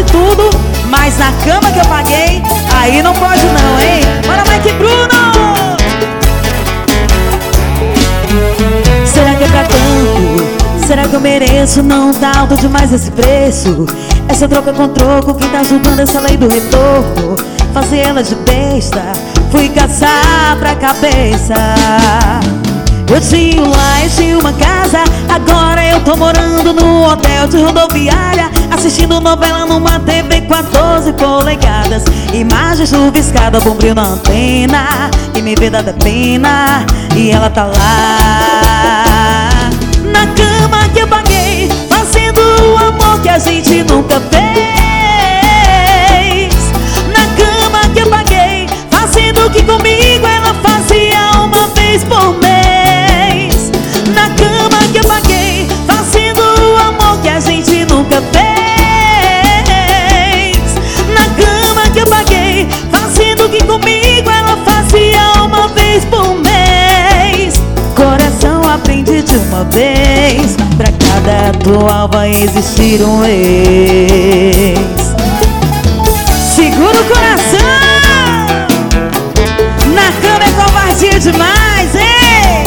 tudo, mas na cama que eu paguei, aí não pode não, hein? Bora, Mike Bruno! Será que é pra tanto? Será que eu mereço? Não tá alto demais esse preço? Essa troca com troco, quem tá julgando essa lei do retorno? Fazer ela de besta, fui caçar pra cabeça. Eu tinha um lar, eu tinha uma casa, agora eu tô morando no hotel de rodoviária, assistindo novela numa TV 14 polegadas. Imagem chuviscada, bombril na antena, e me vê dá pena, e ela tá lá na cama que eu paguei, fazendo o amor que a gente nunca fez. Na cama que eu paguei, fazendo o que comigo ela fazia uma vez por mês. Na cama que eu paguei, fazendo o amor que a gente nunca fez. Na cama que eu paguei, fazendo o que comigo ela fazia uma vez por mês. Coração aprende de uma vez, pra cada atual vai existir um ex. Segura o coração, na cama é covardia demais, hein?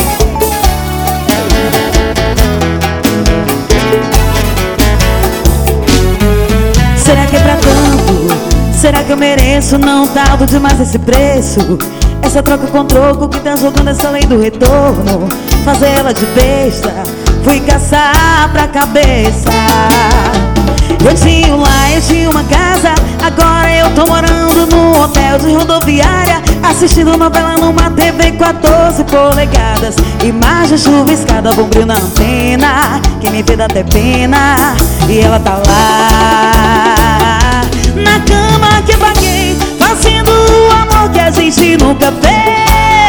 Será que é pra tanto? Será que eu mereço? Não tá alto demais esse preço? Essa troca com troco, que tá jogando essa lei do retorno? Fazer ela de besta, fui caçar pra cabeça. Eu tinha um lar, eu tinha uma casa, agora eu tô morando num hotel de rodoviária, assistindo novela numa TV 14 polegadas. Imagem chuviscada, bombril na antena, quem me vê dá até pena, e ela tá lá na cama que eu paguei, fazendo o amor que a gente nunca fez.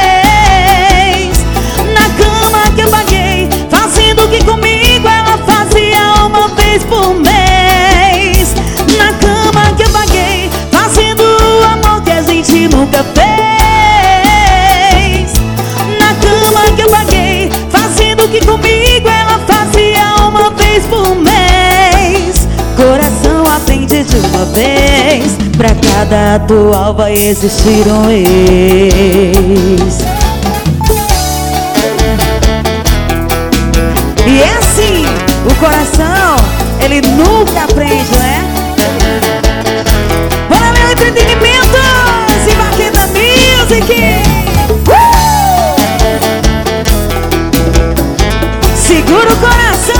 Na cama que eu paguei, fazendo o que comigo ela fazia uma vez por mês. Na cama que eu paguei, fazendo o amor que a gente nunca fez. Na cama que eu paguei, fazendo o que comigo ela fazia uma vez por mês. Coração aprende de uma vez, pra cada atual vai existir um ex. E é assim, o coração, ele nunca aprende, né? Bora, meu entretenimento, Sivaqueta Music! Segura o coração!